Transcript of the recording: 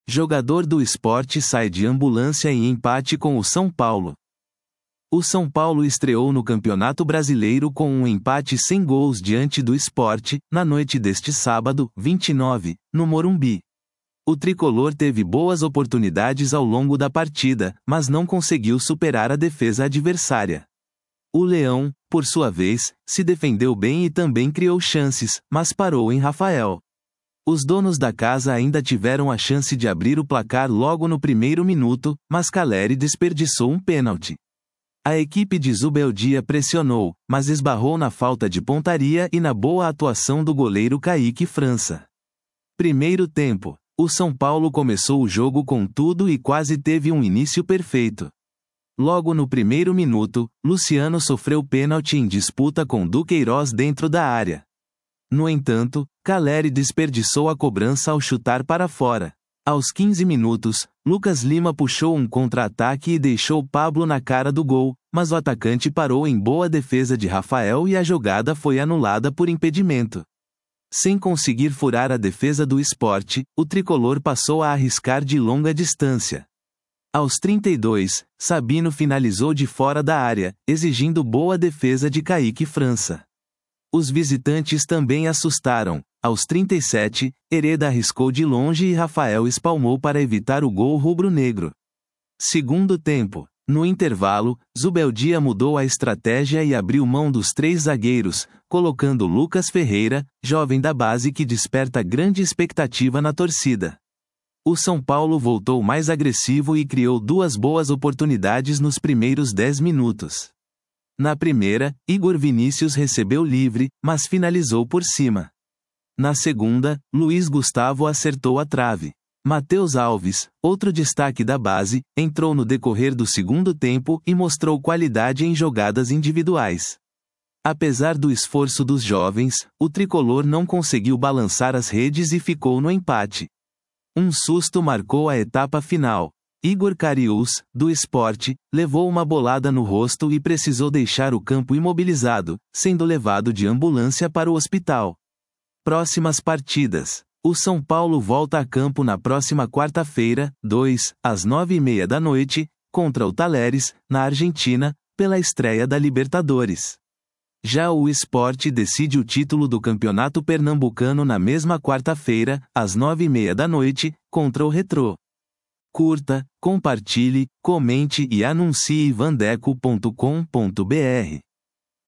Jogador do Sport sai de ambulância em empate com o São Paulo. O São Paulo estreou no Campeonato Brasileiro com um empate sem gols diante do Sport, na noite deste sábado, 29, no Morumbi. O tricolor teve boas oportunidades ao longo da partida, mas não conseguiu superar a defesa adversária. O Leão, por sua vez, se defendeu bem e também criou chances, mas parou em Rafael. Os donos da casa ainda tiveram a chance de abrir o placar logo no primeiro minuto, mas Caleri desperdiçou um pênalti. A equipe de Zubeldia pressionou, mas esbarrou na falta de pontaria e na boa atuação do goleiro Kaique França. Primeiro tempo. O São Paulo começou o jogo com tudo e quase teve um início perfeito. Logo no primeiro minuto, Luciano sofreu pênalti em disputa com Duqueiroz dentro da área. No entanto, Caleri desperdiçou a cobrança ao chutar para fora. Aos 15 minutos, Lucas Lima puxou um contra-ataque e deixou Pablo na cara do gol, mas o atacante parou em boa defesa de Rafael e a jogada foi anulada por impedimento. Sem conseguir furar a defesa do Sport, o tricolor passou a arriscar de longa distância. Aos 32, Sabino finalizou de fora da área, exigindo boa defesa de Kaique França. Os visitantes também assustaram. Aos 37, Hereda arriscou de longe e Rafael espalmou para evitar o gol rubro-negro. Segundo tempo. No intervalo, Zubeldia mudou a estratégia e abriu mão dos 3 zagueiros, colocando Lucas Ferreira, jovem da base que desperta grande expectativa na torcida. O São Paulo voltou mais agressivo e criou 2 boas oportunidades nos primeiros 10 minutos. Na primeira, Igor Vinícius recebeu livre, mas finalizou por cima. Na segunda, Luiz Gustavo acertou a trave. Matheus Alves, outro destaque da base, entrou no decorrer do segundo tempo e mostrou qualidade em jogadas individuais. Apesar do esforço dos jovens, o tricolor não conseguiu balançar as redes e ficou no empate. Um susto marcou a etapa final. Igor Cariús, do Sport, levou uma bolada no rosto e precisou deixar o campo imobilizado, sendo levado de ambulância para o hospital. Próximas partidas. O São Paulo volta a campo na próxima quarta-feira, 2, às 9h30 da noite, contra o Talleres, na Argentina, pela estreia da Libertadores. Já o Sport decide o título do Campeonato Pernambucano na mesma quarta-feira, às 9h30 da noite, contra o Retrô. Curta, compartilhe, comente e anuncie vandeco.com.br.